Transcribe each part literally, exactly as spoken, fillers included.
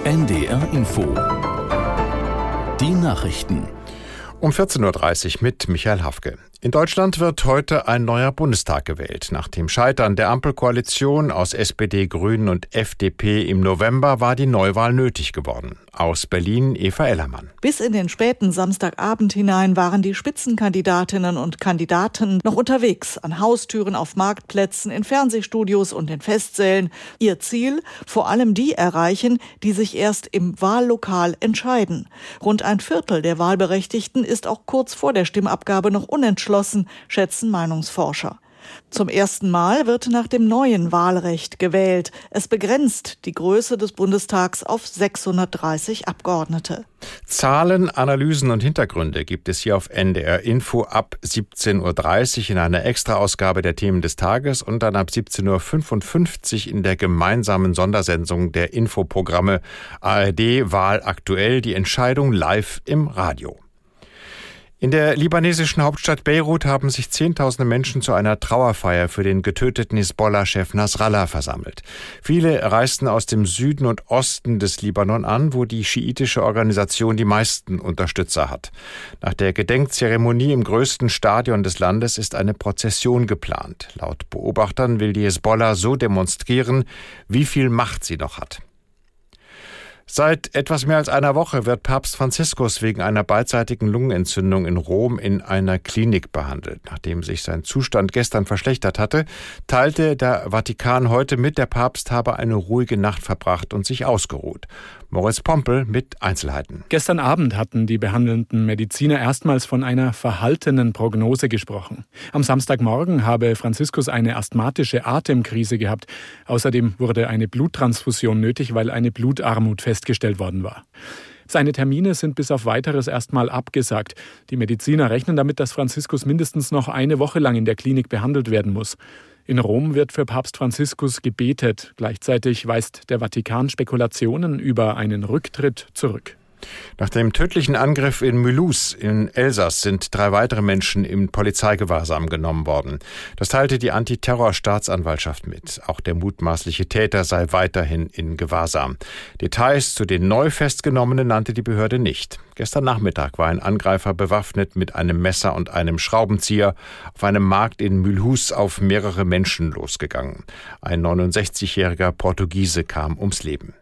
N D R Info. Die Nachrichten. Um vierzehn Uhr dreißig mit Michael Hafke. In Deutschland wird heute ein neuer Bundestag gewählt. Nach dem Scheitern der Ampelkoalition aus S P D, Grünen und F D P im November war die Neuwahl nötig geworden. Aus Berlin Eva Ellermann. Bis in den späten Samstagabend hinein waren die Spitzenkandidatinnen und Kandidaten noch unterwegs, an Haustüren, auf Marktplätzen, in Fernsehstudios und in Festsälen. Ihr Ziel? Vor allem die erreichen, die sich erst im Wahllokal entscheiden. Rund ein Viertel der Wahlberechtigten ist auch kurz vor der Stimmabgabe noch unentschlossen, schätzen Meinungsforscher. Zum ersten Mal wird nach dem neuen Wahlrecht gewählt. Es begrenzt die Größe des Bundestags auf sechshundertdreißig Abgeordnete. Zahlen, Analysen und Hintergründe gibt es hier auf N D R Info ab siebzehn Uhr dreißig in einer Extraausgabe der Themen des Tages und dann ab siebzehn Uhr fünfundfünfzig in der gemeinsamen Sondersendung der Infoprogramme A R D Wahl aktuell, die Entscheidung live im Radio. In der libanesischen Hauptstadt Beirut haben sich Zehntausende Menschen zu einer Trauerfeier für den getöteten Hisbollah-Chef Nasrallah versammelt. Viele reisten aus dem Süden und Osten des Libanon an, wo die schiitische Organisation die meisten Unterstützer hat. Nach der Gedenkzeremonie im größten Stadion des Landes ist eine Prozession geplant. Laut Beobachtern will die Hisbollah so demonstrieren, wie viel Macht sie noch hat. Seit etwas mehr als einer Woche wird Papst Franziskus wegen einer beidseitigen Lungenentzündung in Rom in einer Klinik behandelt. Nachdem sich sein Zustand gestern verschlechtert hatte, teilte der Vatikan heute mit, der Papst habe eine ruhige Nacht verbracht und sich ausgeruht. Moritz Pompel mit Einzelheiten. Gestern Abend hatten die behandelnden Mediziner erstmals von einer verhaltenen Prognose gesprochen. Am Samstagmorgen habe Franziskus eine asthmatische Atemkrise gehabt. Außerdem wurde eine Bluttransfusion nötig, weil eine Blutarmut festgestellt worden war. Seine Termine sind bis auf Weiteres erstmal abgesagt. Die Mediziner rechnen damit, dass Franziskus mindestens noch eine Woche lang in der Klinik behandelt werden muss. In Rom wird für Papst Franziskus gebetet. Gleichzeitig weist der Vatikan Spekulationen über einen Rücktritt zurück. Nach dem tödlichen Angriff in Mulhouse in Elsass sind drei weitere Menschen im Polizeigewahrsam genommen worden. Das teilte die Antiterror-Staatsanwaltschaft mit. Auch der mutmaßliche Täter sei weiterhin in Gewahrsam. Details zu den neu Festgenommenen nannte die Behörde nicht. Gestern Nachmittag war ein Angreifer bewaffnet mit einem Messer und einem Schraubenzieher auf einem Markt in Mulhouse auf mehrere Menschen losgegangen. Ein neunundsechzigjähriger Portugiese kam ums Leben.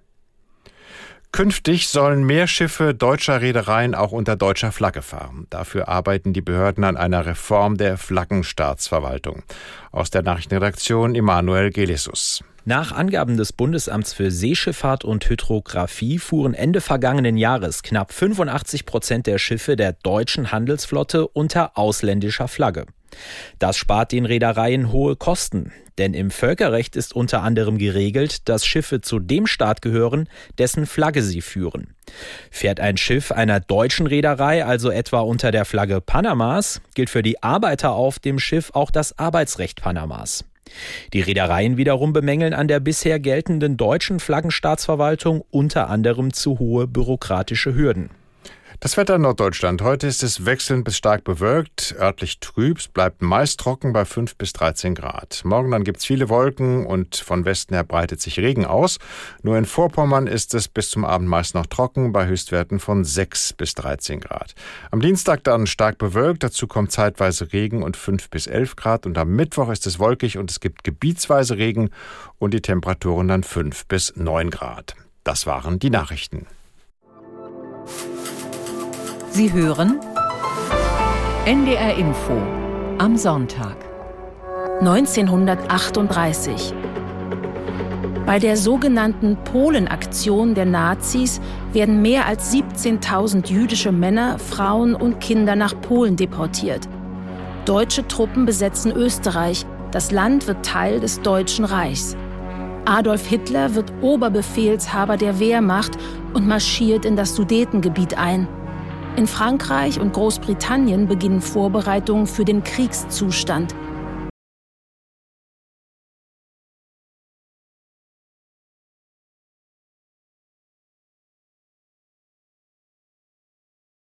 Künftig sollen mehr Schiffe deutscher Reedereien auch unter deutscher Flagge fahren. Dafür arbeiten die Behörden an einer Reform der Flaggenstaatsverwaltung. Aus der Nachrichtenredaktion Emanuel Gelesus. Nach Angaben des Bundesamts für Seeschifffahrt und Hydrographie fuhren Ende vergangenen Jahres knapp fünfundachtzig Prozent der Schiffe der deutschen Handelsflotte unter ausländischer Flagge. Das spart den Reedereien hohe Kosten, denn im Völkerrecht ist unter anderem geregelt, dass Schiffe zu dem Staat gehören, dessen Flagge sie führen. Fährt ein Schiff einer deutschen Reederei also etwa unter der Flagge Panamas, gilt für die Arbeiter auf dem Schiff auch das Arbeitsrecht Panamas. Die Reedereien wiederum bemängeln an der bisher geltenden deutschen Flaggenstaatsverwaltung unter anderem zu hohe bürokratische Hürden. Das Wetter in Norddeutschland. Heute ist es wechselnd bis stark bewölkt, örtlich trüb, es bleibt meist trocken bei fünf bis dreizehn Grad. Morgen dann gibt es viele Wolken und von Westen her breitet sich Regen aus. Nur in Vorpommern ist es bis zum Abend meist noch trocken bei Höchstwerten von sechs bis dreizehn Grad. Am Dienstag dann stark bewölkt, dazu kommt zeitweise Regen und fünf bis elf Grad. Und am Mittwoch ist es wolkig und es gibt gebietsweise Regen und die Temperaturen dann fünf bis neun Grad. Das waren die Nachrichten. Sie hören N D R Info am Sonntag. neunzehnhundertachtunddreißig. Bei der sogenannten Polenaktion der Nazis werden mehr als siebzehntausend jüdische Männer, Frauen und Kinder nach Polen deportiert. Deutsche Truppen besetzen Österreich. Das Land wird Teil des Deutschen Reichs. Adolf Hitler wird Oberbefehlshaber der Wehrmacht und marschiert in das Sudetengebiet ein. In Frankreich und Großbritannien beginnen Vorbereitungen für den Kriegszustand.